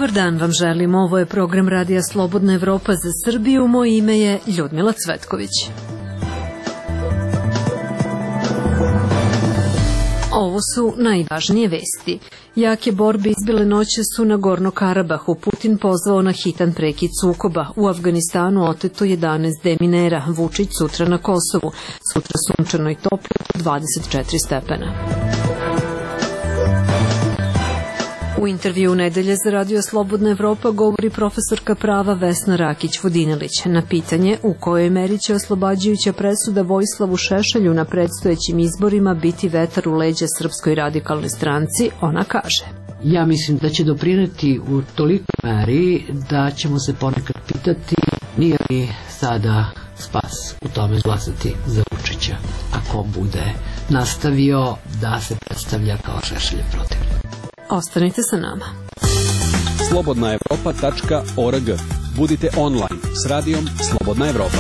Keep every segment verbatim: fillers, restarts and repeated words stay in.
Dobar dan vam želim, ovo je program Radija Slobodna Evropa za Srbiju, moje ime je Ljudmila Cvetković. Ovo su najvažnije vesti. Jake borbe izbile noćas na Gorno-Karabahu. Putin pozvao na hitan prekid sukoba. U Afganistanu oteto jedanaest deminera. Vučić sutra na Kosovu. Sutra sunčano i toplo, dvadeset četiri stepena. U intervju nedelje za Radio Slobodna Evropa govori profesorka prava Vesna Rakić-Vodinelić na pitanje u kojoj meri će oslobađajuća presuda Vojislavu Šešelju na predstojećim izborima biti vetar u leđa Srpskoj radikalnoj stranci. Ona kaže: Ja mislim da će doprineti u toliko meri da ćemo se ponekad pitati nije li sada spas u tome glasati za Vučića ako bude nastavio da se predstavlja kao Šešeljev protivnik. Ostanite sa nama. slobodna evropa tačka org. Budite online s radijom Slobodna Evropa.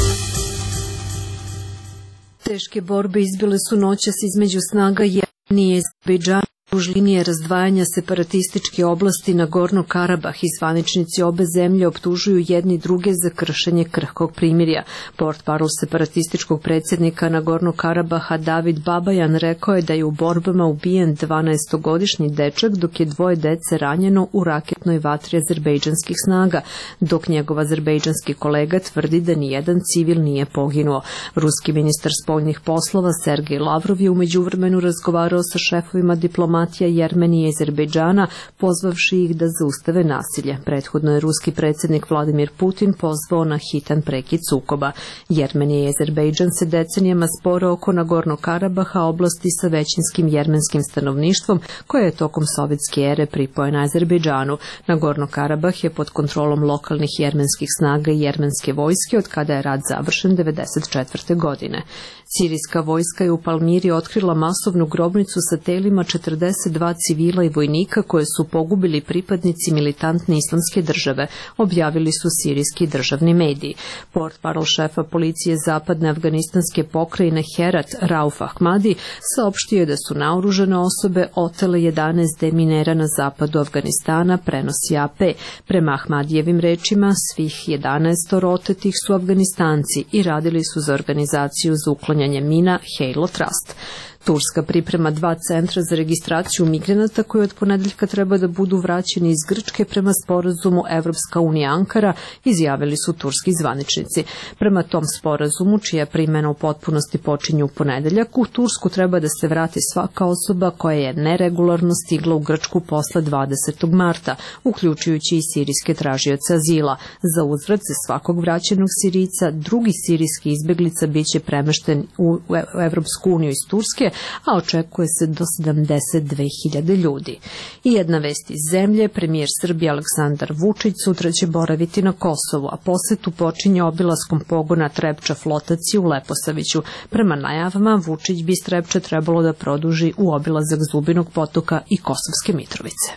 Teške borbe izbile su noćas između snaga Jemena i Azerbejdžana duž linije razdvajanja separatističke oblasti na Gorno-Karabah i zvaničnici obe zemlje optužuju jedni druge za kršenje krhkog primirja. Portparol separatističkog predsjednika na Gorno-Karabaha David Babajan rekao je da je u borbama ubijen dvanaestogodišnji dečak dok je dvoje dece ranjeno u raketnoj vatri azerbejdžanskih snaga, dok njegov azerbejdžanski kolega tvrdi da nijedan civil nije poginuo. Ruski ministar spoljnih poslova Sergej Lavrov je u međuvremenu razgovarao sa šefovima diplomatije Jermenije i Azerbejdžana, pozvavši ih da zaustave nasilje. Prethodno je ruski predsjednik Vladimir Putin pozvao na hitan prekid sukoba. Jermenija i Azerbejdžan se decenijama spore oko Nagorno-Karabaha, oblasti sa većinskim jermenskim stanovništvom, koje je tokom sovjetske ere pripojena Azerbejdžanu. Nagorno-Karabah je pod kontrolom lokalnih jermenskih snaga i jermenske vojske od kada je rat završen devedeset četvrte. godine. Sirijska vojska je u Palmiri otkrila masovnu grobnicu sa telima četrdeset dva civila i vojnika koje su pogubili pripadnici militantne islamske države, objavili su sirijski državni mediji. Portparol šefa policije zapadne afganistanske pokrajine Herat, Rauf Ahmadi, saopštio je da su naoružane osobe otele jedanaest deminera na zapadu Afganistana, prenosi A P. Prema Ahmadijevim rečima, svih jedanaest otetih su Afganistanci i radili su za organizaciju za uklanjanje mina Halo Trust. Turska priprema dva centra za registraciju migranata koji od ponedeljka treba da budu vraćeni iz Grčke prema sporazumu Evropska unija Ankara, izjavili su turski zvaničnici. Prema tom sporazumu, čija primjena u potpunosti počinje u ponedeljak, u Tursku treba da se vrati svaka osoba koja je neregularno stigla u Grčku posle dvadesetog marta, uključujući i sirijske tražioce azila. Za uzvrat za svakog vraćenog Sirijca, drugi sirijski izbeglica biće premešten u Evropsku uniju iz Turske, a očekuje se do sedamdeset dve hiljade ljudi. I jedna vest iz zemlje, premijer Srbije Aleksandar Vučić sutra će boraviti na Kosovu, a posetu počinje obilaskom pogona Trepča flotacije u Leposaviću. Prema najavama, Vučić bi Trepča trebalo da produži u obilazak Zubinog potoka i Kosovske Mitrovice.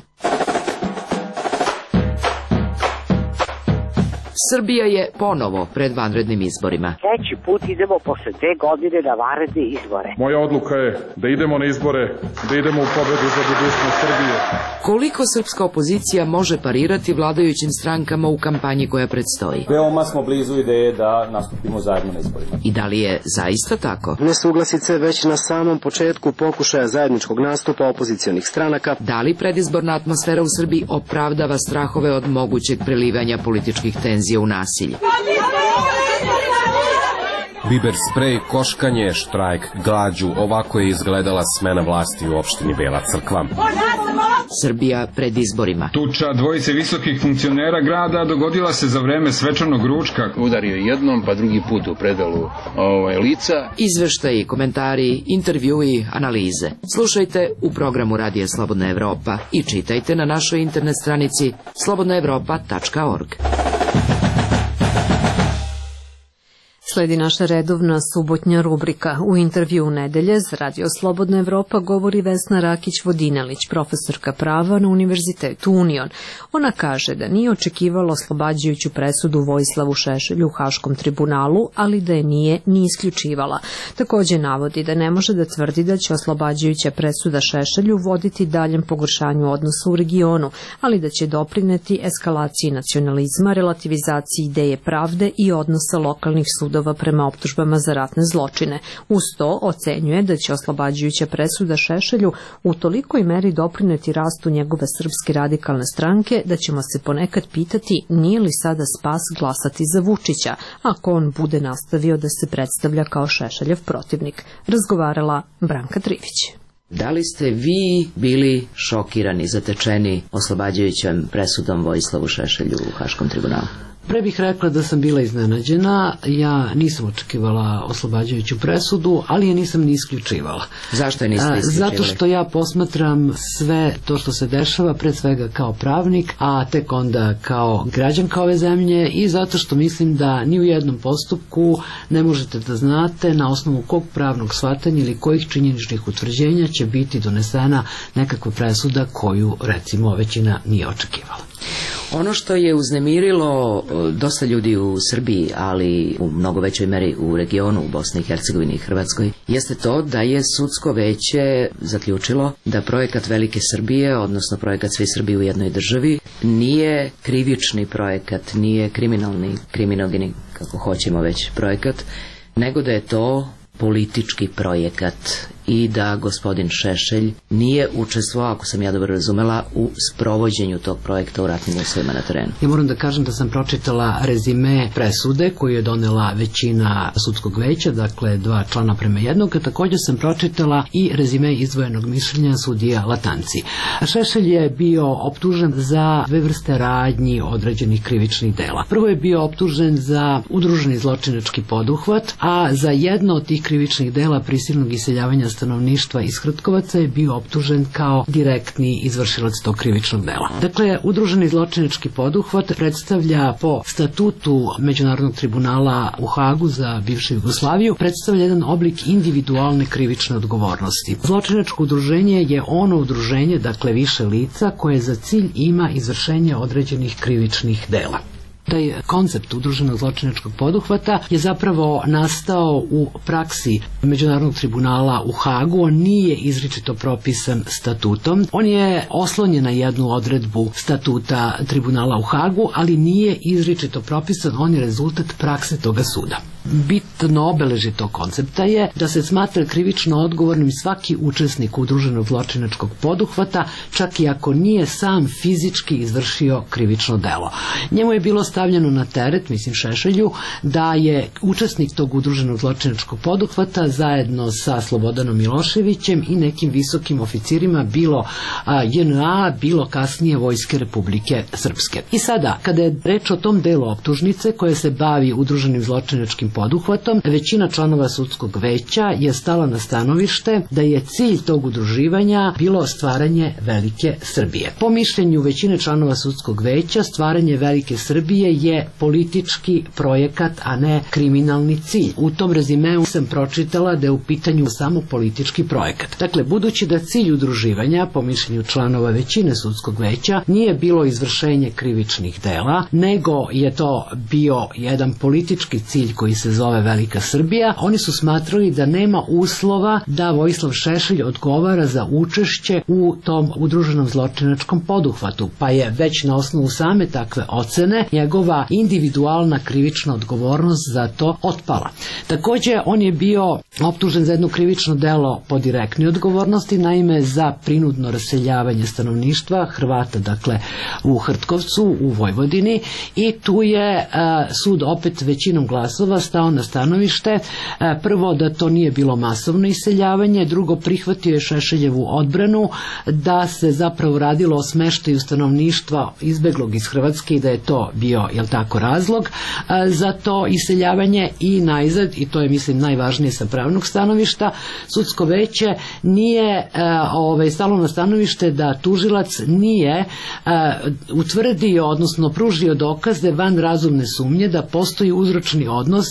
Srbija je ponovo pred vanrednim izborima. Treći put idemo posle dve godine na vanredne izbore. Moja odluka je da idemo na izbore, da idemo u pobedu za budućnost Srbije. Koliko srpska opozicija može parirati vladajućim strankama u kampanji koja predstoji? Veoma smo blizu ideje da nastupimo zajedno na izborima. I da li je zaista tako? Nesuglasice već na samom početku pokušaja zajedničkog nastupa opozicionih stranaka. Da li predizborna atmosfera u Srbiji opravdava strahove od mogućeg prelivanja političkih tenzija u nasilje? Biber sprej, koškanje, štrajk, glađu, ovako je izgledala smena vlasti u opštini Bela Crkva. Srbija pred izborima. Tuča dvojice visokih funkcionera grada dogodila se za vreme svečanog ručka. Udario jednom, pa drugi put u predalu ovaj, lica. Izveštaji, komentari, intervjui, analize. Slušajte u programu Radija Slobodna Evropa i čitajte na našoj internet stranici slobodna evropa tačka org. Sledi naša redovna subotnja rubrika. U intervju nedelje za Radio Slobodna Evropa govori Vesna Rakić-Vodinelić, profesorka prava na Univerzitetu Union. Ona kaže da nije očekivala oslobađajuću presudu Vojislavu Šešelju u Haškom tribunalu, ali da je nije ni isključivala. Takođe navodi da ne može da tvrdi da će oslobađajuća presuda Šešelju voditi daljem pogoršanju odnosa u regionu, ali da će doprineti eskalaciji nacionalizma, relativizaciji ideje pravde i odnosa lokalnih sudova prema optužbama za ratne zločine. Uz to ocenjuje da će oslobađajuća presuda Šešelju u tolikoj meri doprineti rastu njegove Srpske radikalne stranke da ćemo se ponekad pitati nije li sada spas glasati za Vučića, ako on bude nastavio da se predstavlja kao Šešeljev protivnik. Razgovarala Branka Trivić. Da li ste vi bili šokirani, zatečeni oslobađajućom presudom Vojislavu Šešelju u Haškom tribunalu? Pre bih rekla da sam bila iznenađena, ja nisam očekivala oslobađajuću presudu, ali je nisam ni isključivala. Zašto je niste isključivali? Zato što ja posmatram sve to što se dešava, pre svega kao pravnik, a tek onda kao građanka ove zemlje i zato što mislim da ni u jednom postupku ne možete da znate na osnovu kog pravnog shvatanja ili kojih činjeničnih utvrđenja će biti donesena nekakva presuda koju recimo većina nije očekivala. Ono što je uznemirilo dosta ljudi u Srbiji, ali u mnogo većoj meri u regionu, u Bosni i Hercegovini i Hrvatskoj, jeste to da je sudsko veće zaključilo da projekat Velike Srbije, odnosno projekat Svi Srbi u jednoj državi, nije krivični projekat, nije kriminalni, kriminogeni, kako hoćemo već, projekat, nego da je to politički projekat i da gospodin Šešelj nije učestvovao, ako sam ja dobro razumela, u sprovođenju tog projekta u ratnim uslovima na terenu. Ja moram da kažem da sam pročitala rezime presude koju je donela većina sudskog veća, dakle dva člana prema jednog, a također sam pročitala i rezime izdvojenog mišljenja sudija Latanci. Šešelj je bio optužen za dve vrste radnji određenih krivičnih dela. Prvo je bio optužen za udruženi zločinački poduhvat, a za jedno od tih krivičnih dela prisilnog iseljavanja stanovništva iz Hrtkovaca je bio optužen kao direktni izvršilac tog krivičnog dela. Dakle, udruženi zločinački poduhvat predstavlja po statutu Međunarodnog tribunala u Hagu za bivšu Jugoslaviju, predstavlja jedan oblik individualne krivične odgovornosti. Zločinačko udruženje je ono udruženje, dakle više lica, koje za cilj ima izvršenje određenih krivičnih dela. Taj koncept udruženog zločinačkog poduhvata je zapravo nastao u praksi Međunarodnog tribunala u Hagu. On nije izričito propisan statutom. On je oslonjen na jednu odredbu statuta tribunala u Hagu, ali nije izričito propisan. On je rezultat prakse toga suda. Bitno obeležje tog koncepta je da se smatra krivično odgovornim svaki učesnik udruženog zločinačkog poduhvata, čak i ako nije sam fizički izvršio krivično delo. Njemu je bilo stavljeno na teret, mislim Šešelju, da je učesnik tog udruženog zločinačkog poduhvata zajedno sa Slobodanom Miloševićem i nekim visokim oficirima bilo J N A, bilo kasnije Vojske Republike Srpske. I sada, kada je reč o tom delu optužnice koje se bavi udruženim zločinačkim poduhvatom, većina članova sudskog veća je stala na stanovište da je cilj tog udruživanja bilo stvaranje Velike Srbije. Po mišljenju većine članova sudskog veća, stvaranje Velike Srbije je politički projekat, a ne kriminalni cilj. U tom rezimeu sam pročitala da je u pitanju samo politički projekat. Dakle, budući da cilj udruživanja, po mišljenju članova većine sudskog veća, nije bilo izvršenje krivičnih dela, nego je to bio jedan politički cilj koji se zove Velika Srbija, oni su smatrali da nema uslova da Vojislav Šešelj odgovara za učešće u tom udruženom zločinačkom poduhvatu, pa je već na osnovu same takve ocene njegova individualna krivična odgovornost za to otpala. Također, on je bio optužen za jedno krivično delo po direktnoj odgovornosti, naime za prinudno raseljavanje stanovništva Hrvata, dakle u Hrtkovcu, u Vojvodini, i tu je a, sud opet većinom glasova stao na stanovište, a, prvo da to nije bilo masovno iseljavanje, drugo prihvatio je Šešeljevu odbranu da se zapravo radilo o smeštaju stanovništva izbeglog iz Hrvatske i da je to bio, jel tako, razlog a, za to iseljavanje. I najzad, i to je mislim najvažnije sa pravnog stanovišta, sudsko veće nije a, ovaj, stalo na stanovište da tužilac nije a, utvrdio, odnosno pružio dokaze van razumne sumnje da postoji uzročni odnos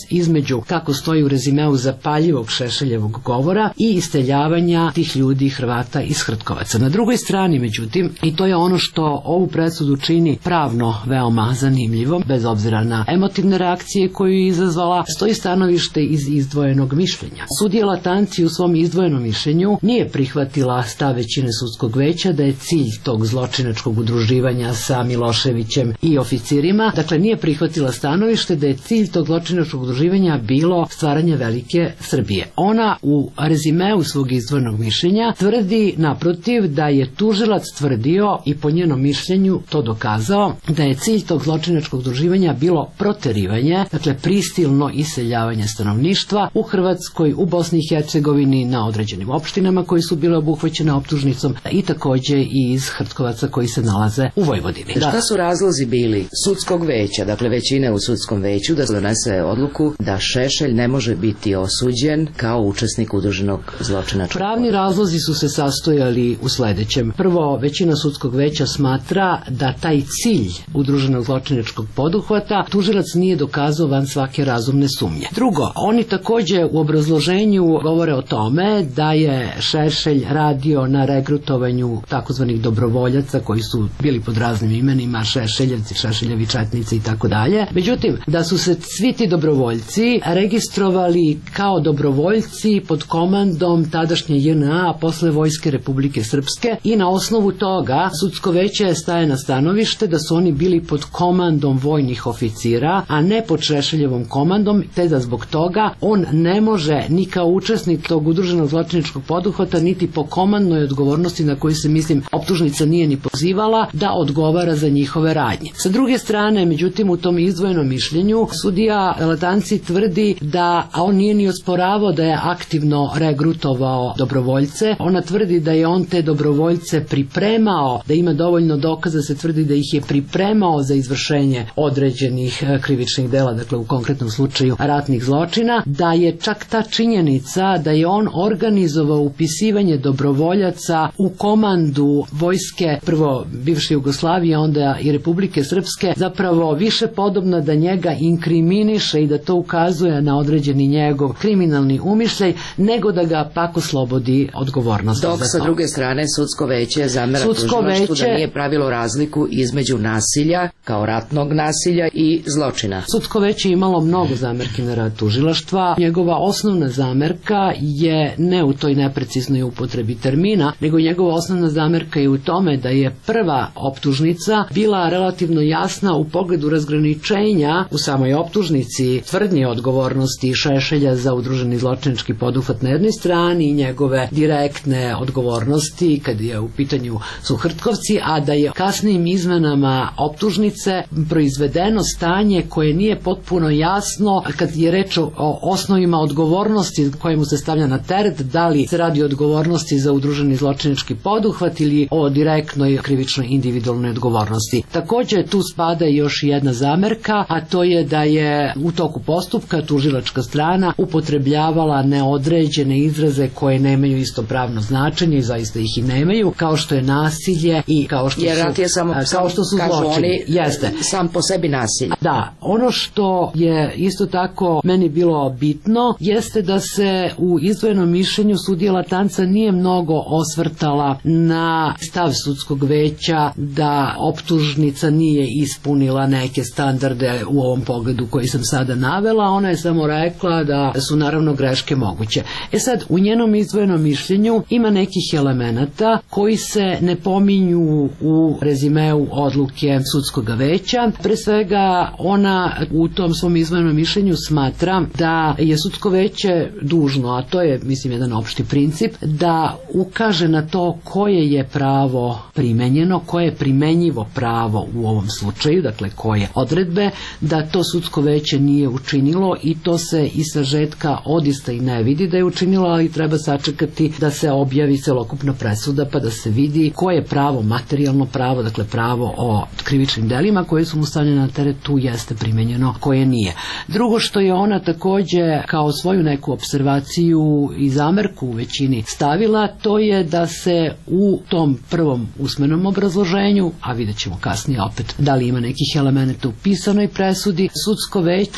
između, kako stoji u rezimeu, zapaljivog Šešeljevog govora i isteljavanja tih ljudi Hrvata iz Hrtkovaca. Na drugoj strani, međutim, i to je ono što ovu presudu čini pravno veoma zanimljivom, bez obzira na emotivne reakcije koju je izazvala, stoji stanovište iz izdvojenog mišljenja. Sudija Latanci u svom izdvojenom mišljenju nije prihvatila stav većine sudskog veća da je cilj tog zločinačkog udruživanja sa Miloševićem i oficirima, dakle nije prihvatila stanovište da je cilj tog zločinačkog udruživanja bilo stvaranje velike Srbije. Ona u rezimeu svog izdvojenog mišljenja tvrdi naprotiv da je tužilac tvrdio i po njenom mišljenju to dokazao da je cilj tog zločinačkog udruživanja bilo proterivanje, dakle prisilno iseljavanje stanovništva u Hrvatskoj, u Bosni i Hercegovini, na određenim opštinama koji su bile obuhvaćene optužnicom i takođe i iz Hrtkovaca koji se nalaze u Vojvodini. Da. Šta su razlozi bili sudskog veća, dakle većine u sudskom veću, da donese odluku da Šešelj ne može biti osuđen kao učesnik udruženog zločinačkog? Pravni razlozi su se sastojali u sledećem. Prvo, većina sudskog veća smatra da taj cilj udruženog zločinačkog poduhvata tužilac nije dokazao van svake razumne sumnje. Drugo, oni takođe u obrazloženju govore o tome da je Šešelj radio na regrutovanju takozvanih dobrovoljaca koji su bili pod raznim imenima, Šešeljevci, Šešeljevi četnici i tako dalje. Međutim, da su se svi ti dobrovoljci registrovali kao dobrovoljci pod komandom tadašnje J N A, a posle Vojske Republike Srpske, i na osnovu toga sudsko veće staje na stanovište da su oni bili pod komandom vojnih oficira, a ne pod Šešeljevom komandom, te da zbog toga on ne može ni kao učesnik tog udruženog zločinačkog poduhvata, niti po komandnoj odgovornosti na koju se, mislim, optužnica nije ni pozivala, da odgovara za njihove radnje. Sa druge strane, međutim, u tom izdvojenom mišljenju sudija Latanci tvrdi da, a on nije ni osporavao da je aktivno regrutovao dobrovoljce, ona tvrdi da je on te dobrovoljce pripremao, da ima dovoljno dokaza, se tvrdi da ih je pripremao za izvršenje određenih krivičnih dela, dakle u konkretnom slučaju ratnih zločina, da je čak ta činjenica da je on organizovao upisivanje dobrovoljaca u komandu vojske, prvo bivše Jugoslavije, onda i Republike Srpske, zapravo više podobna da njega inkriminiše i da to ukazuje na određeni njegov kriminalni umišljaj, nego da ga pak oslobodi odgovornosti. Dok sa druge strane sudsko veće zamera tužilaštvu da nije pravilo razliku između nasilja kao ratnog nasilja i zločina. Sudsko veće imalo mnogo zamerki na rad tužilaštva. Njegova osnovna zamerka je ne u toj nepreciznoj upotrebi termina, nego njegova osnovna zamerka je u tome da je prva optužnica bila relativno jasna u pogledu razgraničenja u samoj optužnici tvrdnje odgovornosti Šešelja za udruženi zločinački poduhvat na jednoj strani i njegove direktne odgovornosti kad je u pitanju su Hrtkovci, a da je kasnijim izmenama optužnice proizvedeno stanje koje nije potpuno jasno kad je reč o osnovima odgovornosti kojemu se stavlja na teret, da li se radi o odgovornosti za udruženi zločinački poduhvat ili o direktnoj krivičnoj individualnoj odgovornosti. Takođe tu spada još jedna zamerka, a to je da je u toku postupka tužilačka strana upotrebljavala neodređene izraze koje nemaju isto pravno značenje i zaista ih i nemaju, kao što je nasilje i kao što Jer su, rat je samo, kao što su zločini. Jeste. Sam po sebi nasilje. Da, ono što je isto tako meni bilo bitno jeste da se u izdvojenom mišljenju sudija Latanca nije mnogo osvrtala na stav sudskog veća da optužnica nije ispunila neke standarde u ovom pogledu koji sam sada navela. Ona je samo rekla da su naravno greške moguće. E sad, u njenom izdvojenom mišljenju ima nekih elemenata koji se ne pominju u rezimeu odluke sudskog veća. Pre svega, ona u tom svom izdvojenom mišljenju smatra da je sudsko veće dužno, a to je, mislim, jedan opšti princip, da ukaže na to koje je pravo primenjeno, koje je primenjivo pravo u ovom slučaju, dakle koje odredbe, da to sudsko veće nije učinilo i to se iz sažetka odista i ne vidi da je učinilo, ali treba sačekati da se objavi celokupna presuda pa da se vidi koje je pravo, materijalno pravo, dakle pravo o krivičnim delima koje su mu stavljene na teret, tu jeste primenjeno, koje nije. Drugo što je ona takođe kao svoju neku observaciju i zamerku u većini stavila, to je da se u tom prvom usmenom obrazloženju, a vidjet ćemo kasnije opet da li ima nekih elemenata u pisanoj presudi, sudsko veće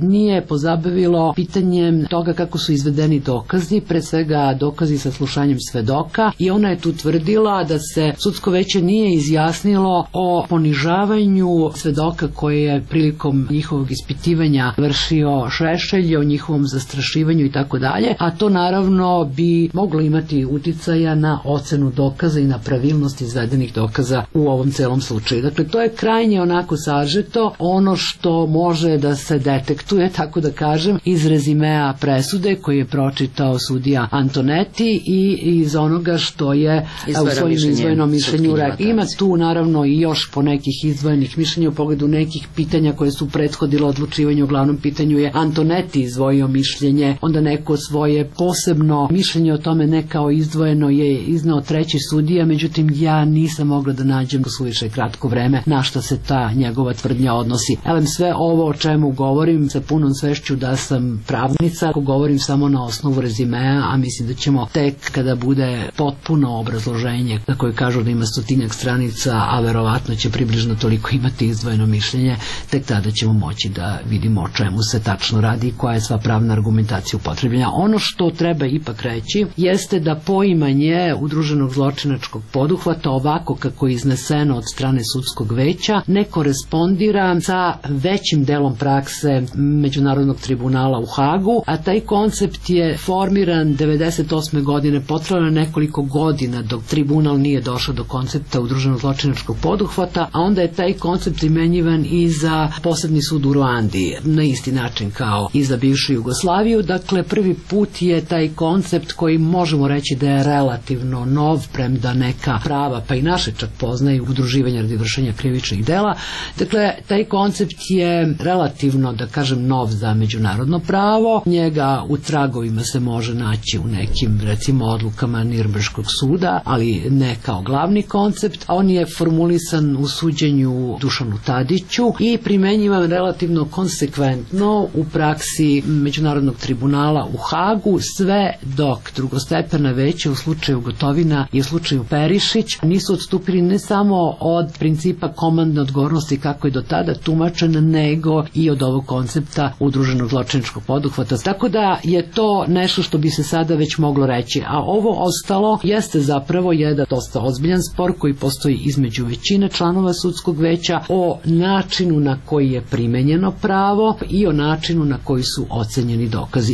nije pozabavilo pitanjem toga kako su izvedeni dokazi, pre svega dokazi sa slušanjem svedoka, i ona je tu tvrdila da se sudsko veće nije izjasnilo o ponižavanju svedoka koje je prilikom njihovog ispitivanja vršio Šešelj, o njihovom zastrašivanju i tako dalje, a to naravno bi moglo imati uticaja na ocenu dokaza i na pravilnost izvedenih dokaza u ovom celom slučaju. Dakle, to je krajnje onako sažeto ono što može da se detektuje, tako da kažem, iz rezimea presude koji je pročitao sudija Antonetti i iz onoga što je u svojim izdvojenom mišljenju rekao. Ima tu naravno i još po nekih izdvojenih mišljenja u pogledu nekih pitanja koje su prethodilo odlučivanju. U glavnom pitanju je Antonetti izdvojio mišljenje, onda neko svoje posebno mišljenje o tome ne kao izdvojeno je iznao treći sudija, međutim ja nisam mogla da nađem suviše kratko vreme na šta se ta njegova tvrdnja odnosi. Elem, sve ovo o čemu govorim sa punom svešću da sam pravnica, ako govorim samo na osnovu rezimea, a mislim da ćemo tek kada bude potpuno obrazloženje na koje kažu da ima stotinjak stranica, a verovatno će približno toliko imati izdvojeno mišljenje, tek tada ćemo moći da vidimo o čemu se tačno radi i koja je sva pravna argumentacija upotrebljena. Ono što treba ipak reći jeste da poimanje udruženog zločinačkog poduhvata ovako kako je izneseno od strane sudskog veća ne korespondira sa većim delom prakse Međunarodnog tribunala u Hagu, a taj koncept je formiran devedeset osme godine, potrajalo je nekoliko godina dok tribunal nije došao do koncepta udruženog zločinačkog poduhvata, a onda je taj koncept primenjivan i za posebni sud u Ruandi, na isti način kao i za bivšu Jugoslaviju. Dakle, prvi put je taj koncept koji možemo reći da je relativno nov, premda neka prava, pa i naše čak poznaju, udruživanje radi vršenja krivičnih dela. Dakle, taj koncept je relativno, da kažem, nov za međunarodno pravo. Njega u tragovima se može naći u nekim, recimo, odlukama Nirnberškog suda, ali ne kao glavni koncept. On je formulisan u suđenju Dušanu Tadiću i primenjivan relativno konsekventno u praksi Međunarodnog tribunala u Hagu, sve dok drugostepena veća u slučaju Gotovina i u slučaju Perišić nisu odstupili ne samo od principa komandne odgovornosti kako je do tada tumačen, nego i od ovog koncepta udruženog zločinačkog poduhvata. Tako da je to nešto što bi se sada već moglo reći. A ovo ostalo jeste zapravo jedan dosta ozbiljan spor koji postoji između većine članova sudskog veća o načinu na koji je primenjeno pravo i o načinu na koji su ocenjeni dokazi.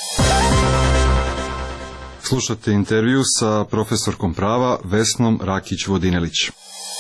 Slušate intervju sa profesorkom prava Vesnom Rakić-Vodinelić.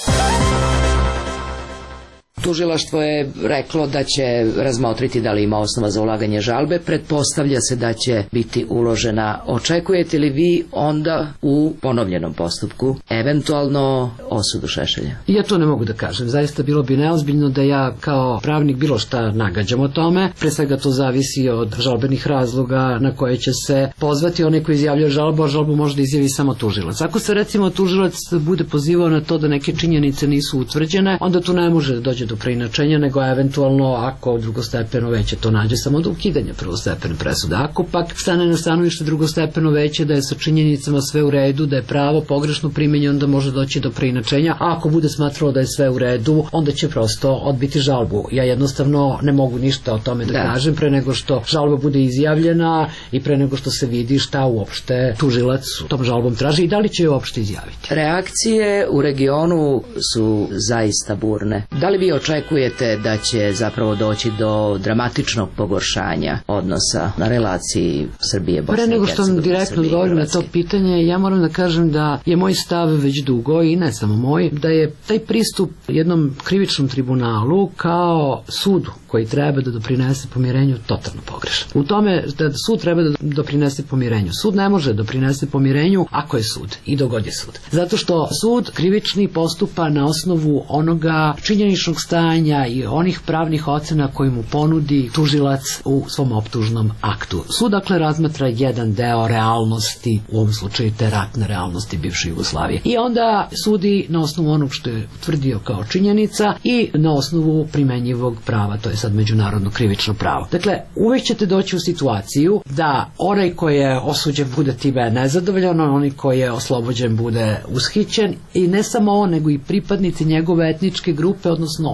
Tužilaštvo je reklo da će razmotriti da li ima osnova za ulaganje žalbe. Pretpostavlja se da će biti uložena. Očekujete li vi onda u ponovljenom postupku eventualno osudu Šešelja? Ja to ne mogu da kažem. Zaista bilo bi neozbiljno da ja kao pravnik bilo šta nagađam o tome. Pre svega to zavisi od žalbenih razloga na koje će se pozvati onaj koji izjavljuje žalbu, a žalbu može da izjavi samo tužilac. Ako se recimo tužilac bude pozivao na to da neke činjenice nisu utvrđene, onda tu ne može da dođe do preinačenja, nego eventualno ako drugostepeno veće to nađe samo do ukidanja prvostepene presude. Ako pak stane na stanovište drugostepeno veće da je sa činjenicama sve u redu, da je pravo pogrešno primenjeno, onda može doći do preinačenja, a ako bude smatralo da je sve u redu, onda će prosto odbiti žalbu. Ja jednostavno ne mogu ništa o tome da, da. kažem pre nego što žalba bude izjavljena i pre nego što se vidi šta uopšte tužilac tom žalbom traži i da li će je uopšte izjaviti. Reakcije u regionu su zaista burne. Da li vi očekujete da će zapravo doći do dramatičnog pogoršanja odnosa na relaciji Srbije, Bosne i Hercegovine? Pre nego što vam direktno odgovorim na to pitanje, ja moram da kažem da je moj stav već dugo i ne samo moj, da je taj pristup jednom krivičnom tribunalu kao sudu koji treba da doprinese pomirenju totalno pogrešan. U tome da sud treba da doprinese pomirenju. Sud ne može doprinese pomirenju ako je sud i dogod je sud. Zato što sud krivični postupa na osnovu onoga činjeničnog stanja i onih pravnih ocena koji mu ponudi tužilac u svom optužnom aktu. Sud dakle razmatra jedan deo realnosti, u ovom slučaju te ratne realnosti bivše Jugoslavije. I onda sudi na osnovu onog što je utvrdio kao činjenica i na osnovu primenjivog prava, to je sad međunarodno krivično pravo. Dakle, uvek ćete doći u situaciju da onaj koji je osuđen bude time nezadovoljan, onaj koji je oslobođen bude ushićen i ne samo on, nego i pripadnici njegove etničke grupe, odnosno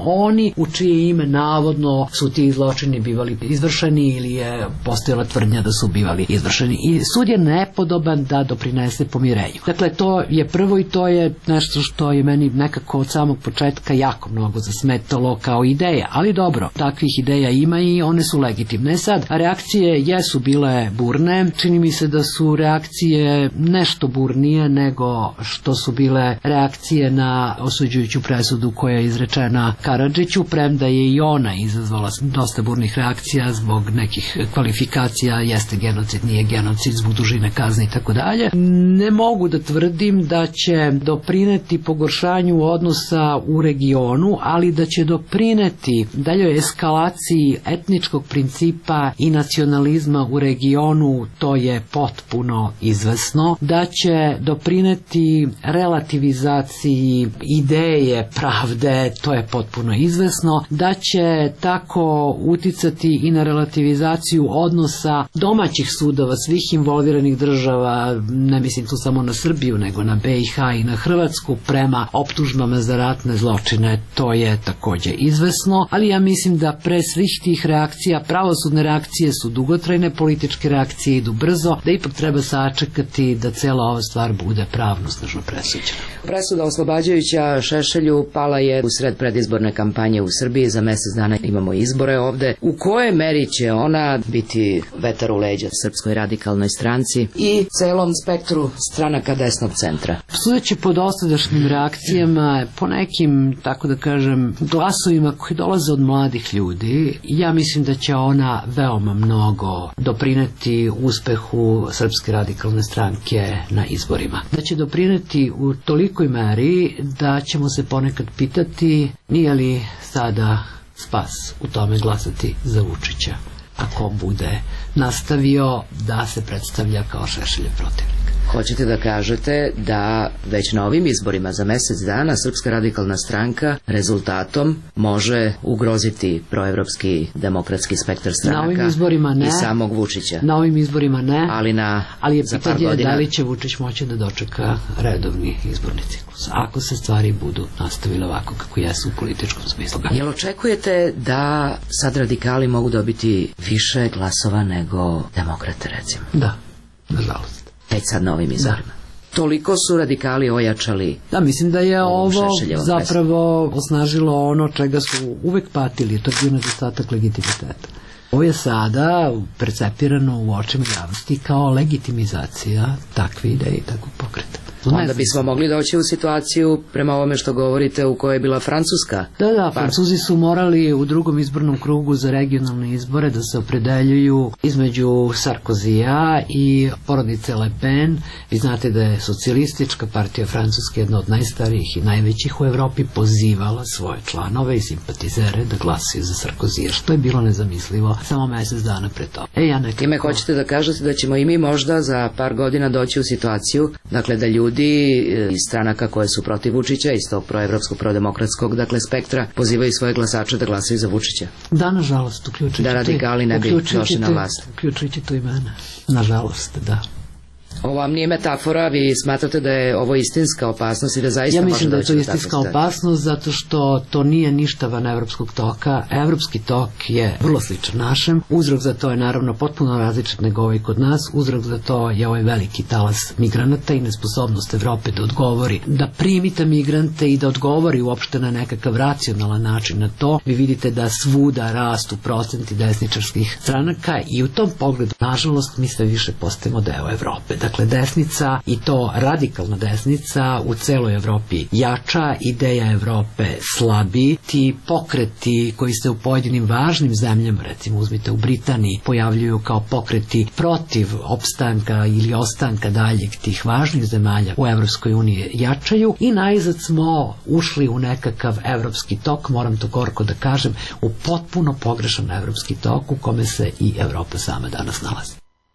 oni u čije ime navodno su ti zločini bivali izvršeni ili je postojala tvrdnja da su bivali izvršeni. I sud je nepodoban da doprinese pomirenju. Dakle, to je prvo i to je nešto što je meni nekako od samog početka jako mnogo zasmetalo kao ideja, ali dobro, takvih ideja ima i one su legitimne. Sad, reakcije jesu bile burne, čini mi se da su reakcije nešto burnije nego što su bile reakcije na osuđujuću presudu koja je izrečena Karadžiću, premda je i ona izazvala dosta burnih reakcija zbog nekih kvalifikacija, jeste genocid, nije genocid, zbog dužine kazne i tako dalje. Ne mogu da tvrdim da će doprineti pogoršanju odnosa u regionu, ali da će doprineti daljoj eskalaciji etničkog principa i nacionalizma u regionu, to je potpuno izvesno. Da će doprineti relativizaciji ideje pravde, to je potpuno izvesno. Da će tako uticati i na relativizaciju odnosa domaćih sudova svih involviranih država, ne mislim tu samo na Srbiju, nego na B i H i na Hrvatsku, prema optužbama za ratne zločine, to je takođe izvesno, ali ja mislim da pre svih tih reakcija, pravosudne reakcije su dugotrajne, političke reakcije idu brzo, da ipak treba sačekati da cela ova stvar bude pravnosnažno presuđena. Presuda oslobađajuća Šešelju pala je u sred predizborne kampanje u Srbiji, za mesec dana imamo izbore ovde. U koje meri će ona biti vetar u leđa Srpskoj radikalnoj stranci i celom spektru stranaka desnog centra? Sudeći po dosadašnjim reakcijama, po nekim, tako da kažem, glasovima koji dolaze od mladih ljudi, ja mislim da će ona veoma mnogo doprineti uspehu Srpske radikalne stranke na izborima. Da će doprineti u tolikoj meri da ćemo se ponekad pitati nije li sada spas u tome glasati za Vučića, ako bude nastavio da se predstavlja kao Šešeljev protivnik. Hoćete da kažete da već na ovim izborima za mesec dana Srpska radikalna stranka rezultatom može ugroziti proevropski demokratski spektar stranaka i samog Vučića? Na ovim izborima ne, ali, na, ali je za par pitanje godina... da li će Vučić moći da dočeka redovni izborni ciklus, ako se stvari budu nastavile ovako kako jesu u političkom smislu. Jel očekujete da sad radikali mogu dobiti više glasova nego demokrate, recimo? Da, nažalost. Već sad na ovim izborima. Toliko su radikali ojačali. Da, mislim da je ovo zapravo osnažilo ono čega su uvek patili, to je bio nedostatak legitimiteta. Ovo je sada percepirano u očima javnosti kao legitimizacija takve ideje i takvog pokreta. Onda bismo mogli doći u situaciju, prema ovome što govorite, u kojoj je bila Francuska. Da, da, Francuzi su morali u drugom izbornom krugu za regionalne izbore da se opredeljuju između Sarkozija i porodice Le Pen. Vi znate da je socijalistička partija Francuske, jedna od najstarijih i najvećih u Evropi, pozivala svoje članove i simpatizere da glasaju za Sarkozija, što je bilo nezamislivo samo mesec dana pre toga. E, ja nekako... Time hoćete da kažete da ćemo i mi možda za par godina doći u situaciju, dakle da ljudi iz stranaka koje su protiv Vučića, iz tog proevropskog, prodemokratskog, dakle spektra, pozivaju svoje glasače da glasaju za Vučića. Da, nažalost, uključujući da radikali ne bi došli na vlast. Uključujući to i mene. Nažalost, da. Ovo vam nije metafora, vi smatrate da je ovo istinska opasnost i da zaista može doći do takve stvari? Ja mislim da je to istinska opasnost zato što to nije ništa van evropskog toka. Evropski tok je vrlo sličan našem. Uzrok za to je naravno potpuno različit nego ovaj kod nas. Uzrok za to je ovaj veliki talas migranata i nesposobnost Evrope da odgovori, da primite migrante i da odgovori uopšte na nekakav racionalan način na to. Vi vidite da svuda rastu procenti desničarskih stranaka i u tom pogledu, nažalost, mi sve više postajemo deo Evrope. Dakle, desnica, i to radikalna desnica, u celoj Evropi jača, ideja Evrope slabi, ti pokreti koji se u pojedinim važnim zemljama, recimo uzmite u Britaniji, pojavljuju kao pokreti protiv opstanka ili ostanka daljeg tih važnih zemalja u Evropskoj uniji jačaju i najzad smo ušli u nekakav evropski tok, moram to gorko da kažem, u potpuno pogrešan evropski tok u kome se i Evropa sama danas nalazi.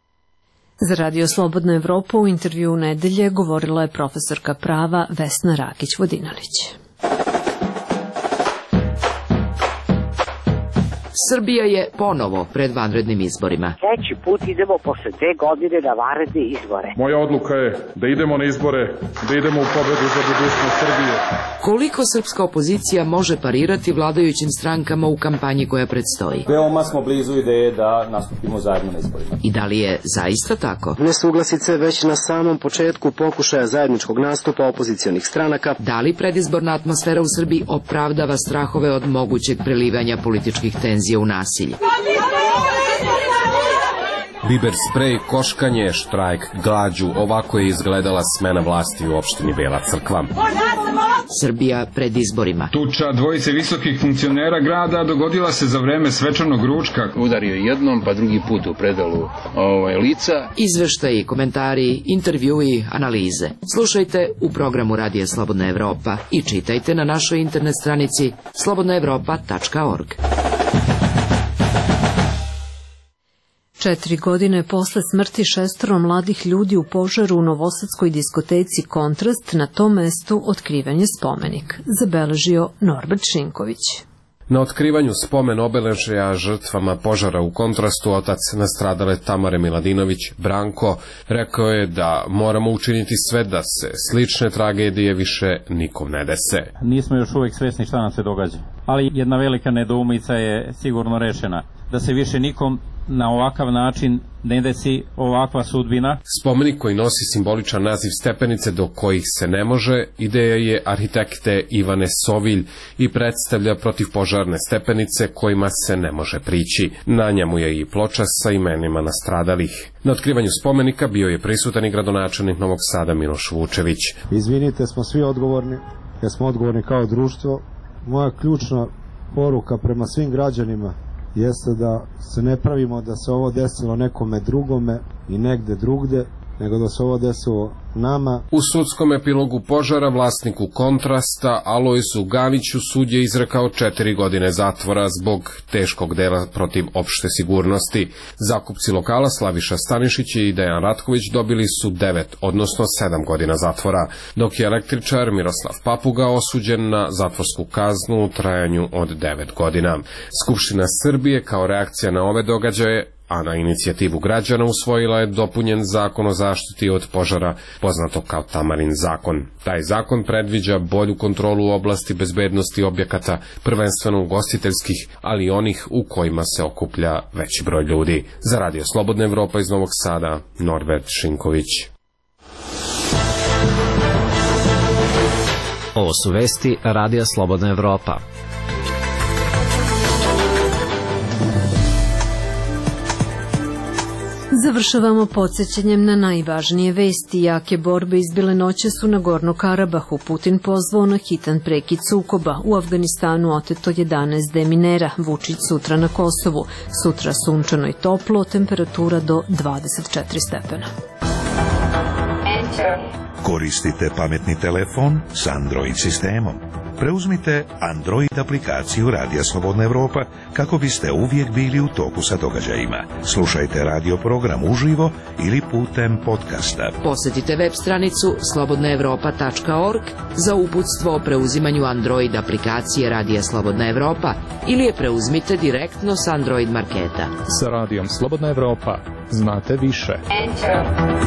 Za Radio Slobodna Evropa u intervju u nedelje govorila je profesorka prava Vesna Rakić-Vodinelić. Srbija je ponovo pred vanrednim izborima. Treći put idemo posle dve godine na vanredne izbore. Moja odluka je da idemo na izbore, da idemo u pobedu za budućnost Srbije. Koliko srpska opozicija može parirati vladajućim strankama u kampanji koja predstoji? Veoma smo blizu ideje da nastupimo zajedno na izborima. I da li je zaista tako? Nesuglasice već na samom početku pokušaja zajedničkog nastupa opozicionih stranaka. Da li predizborna atmosfera u Srbiji opravdava strahove od mogućeg prelivanja političkih tenzija u nasilje? Biber sprej, koškanje, štrajk, glađu, ovako je izgledala smena vlasti u opštini Bela Crkva. Srbija pred izborima. Tuča dvojice visokih funkcionera grada dogodila se za vreme svečanog ručka. Udario jednom, pa drugi put u predalu ovaj, lica. Izveštaji, komentari, intervjui, analize. Slušajte u programu Radija Slobodna Evropa i čitajte na našoj internet stranici slobodna evropa tačka org. Četiri godine posle smrti šestoro mladih ljudi u požaru u novosadskoj diskoteci Kontrast, na tom mestu otkriven je spomenik, zabeležio Norbert Šinković. Na otkrivanju spomen obeležja žrtvama požara u Kontrastu otac nastradale Tamare Miladinović, Branko, rekao je da moramo učiniti sve da se slične tragedije više nikom ne dese. Nismo još uvijek svesni šta nam se događa, ali jedna velika nedoumica je sigurno rešena, da se više nikom na ovakav način ne desi ovakva sudbina. Spomenik koji nosi simboličan naziv stepenice do kojih se ne može, ideja je arhitekte Ivane Sovilj i predstavlja protivpožarne stepenice kojima se ne može prići. Na njemu je i ploča sa imenima nastradalih. Na otkrivanju spomenika bio je prisutan i gradonačelnik Novog Sada Miloš Vučević. Izvinite, smo svi odgovorni, jer smo odgovorni kao društvo. Moja ključna poruka prema svim građanima jeste da se ne pravimo da se ovo desilo nekome drugome i negde drugde, nego da se ovo desilo nama. U sudskom epilogu požara vlasniku Kontrasta Alojzu Gaviću sud je izrekao četiri godine zatvora zbog teškog dela protiv opšte sigurnosti. Zakupci lokala Slaviša Stanišić i Dejan Ratković dobili su devet, odnosno sedam godina zatvora, dok je električar Miroslav Papuga osuđen na zatvorsku kaznu u trajanju od devet godina. Skupština Srbije kao reakcija na ove događaje, a na inicijativu građana usvojila je dopunjen zakon o zaštiti od požara, poznato kao Tamarin zakon. Taj zakon predviđa bolju kontrolu u oblasti bezbednosti objekata, prvenstveno ugostiteljskih, ali i onih u kojima se okuplja veći broj ljudi. Za Radio Slobodna Evropa iz Novog Sada, Norbert Šinković. Ovo su vesti Radija Slobodna Evropa. Završavamo podsjećanjem na najvažnije vesti. Jake borbe izbile noćas u Nagorno Karabahu. Putin pozvao na hitan prekid sukoba. U Afganistanu oteto jedanaest deminera. Vučić sutra na Kosovu. Sutra sunčano i toplo, temperatura do dvadeset četiri stepena. Koristite pametni telefon s Android sistemom. Preuzmite Android aplikaciju Radija Slobodna Evropa kako biste uvijek bili u toku sa događajima. Slušajte radio program uživo ili putem podcasta. Posjetite web stranicu slobodna evropa tačka org za uputstvo o preuzimanju Android aplikacije Radija Slobodna Evropa ili je preuzmite direktno s Android marketa. Sa Radijom Slobodna Evropa znate više. Enter.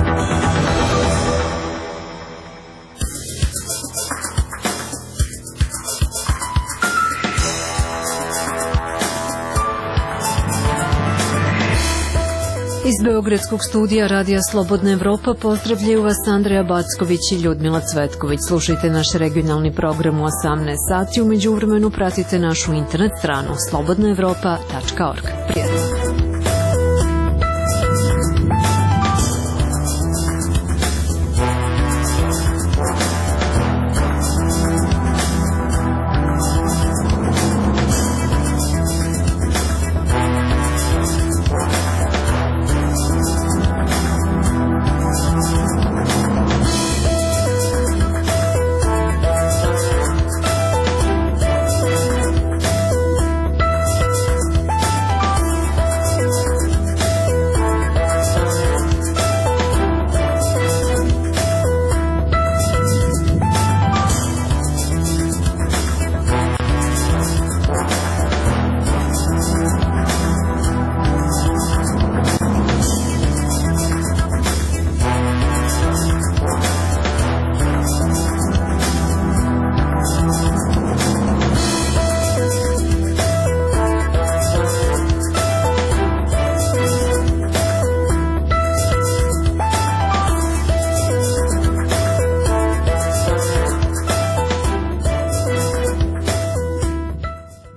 Iz Beogradskog studija Radija Slobodna Evropa pozdravljaju vas Andreja Backović i Ljudmila Cvetković. Slušajte naš regionalni program u osamnaest sati. U međuvremenu pratite našu internet stranu slobodna evropa tačka org. Prijetno.